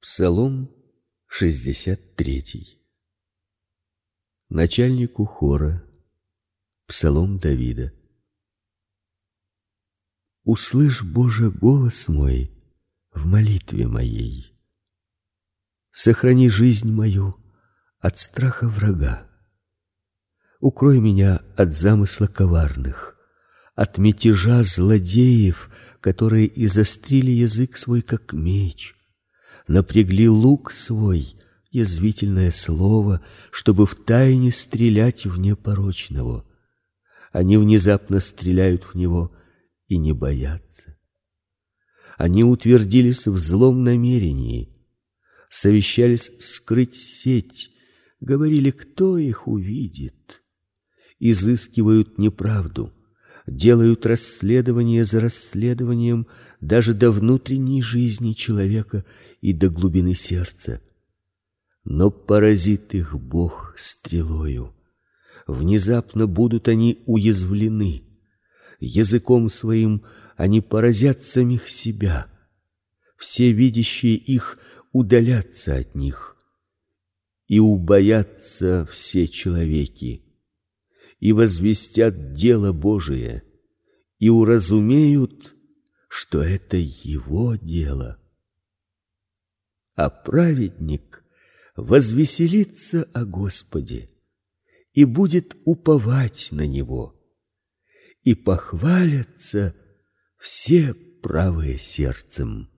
Псалом 63. Начальнику хора. Псалом Давида. Услышь, Боже, голос мой в молитве моей. Сохрани жизнь мою от страха врага. Укрой меня от замысла коварных, от мятежа злодеев, которые изострили язык свой, как меч, напрягли лук свой, язвительное слово, чтобы втайне стрелять в непорочного. Они внезапно стреляют в него и не боятся. Они утвердились в злом намерении, совещались скрыть сеть, говорили, кто их увидит. Изыскивают неправду, делают расследование за расследованием даже до внутренней жизни человека и до глубины сердца. Но поразит их Бог стрелою. Внезапно будут они уязвлены. Языком своим они поразят самих себя. Все видящие их удалятся от них. И убоятся все человеки, и возвестят дело Божие, и уразумеют, что это Его дело. А праведник возвеселится о Господе и будет уповать на Него, и похвалятся все правые сердцем.